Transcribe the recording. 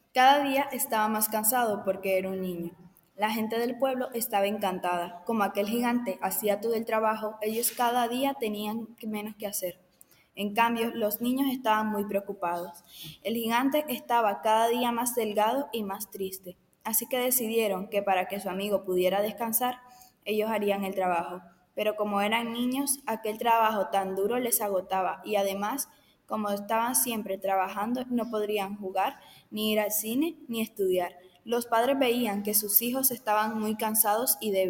Cada día estaba más cansado porque era un niño. La gente del pueblo estaba encantada. Como aquel gigante hacía todo el trabajo, ellos cada día tenían menos que hacer. En cambio, los niños estaban muy preocupados. El gigante estaba cada día más delgado y más triste. Así que decidieron que para que su amigo pudiera descansar, ellos harían el trabajo. Pero como eran niños, aquel trabajo tan duro les agotaba y además, como estaban siempre trabajando, no podrían jugar, ni ir al cine, ni estudiar. Los padres veían que sus hijos estaban muy cansados y débiles.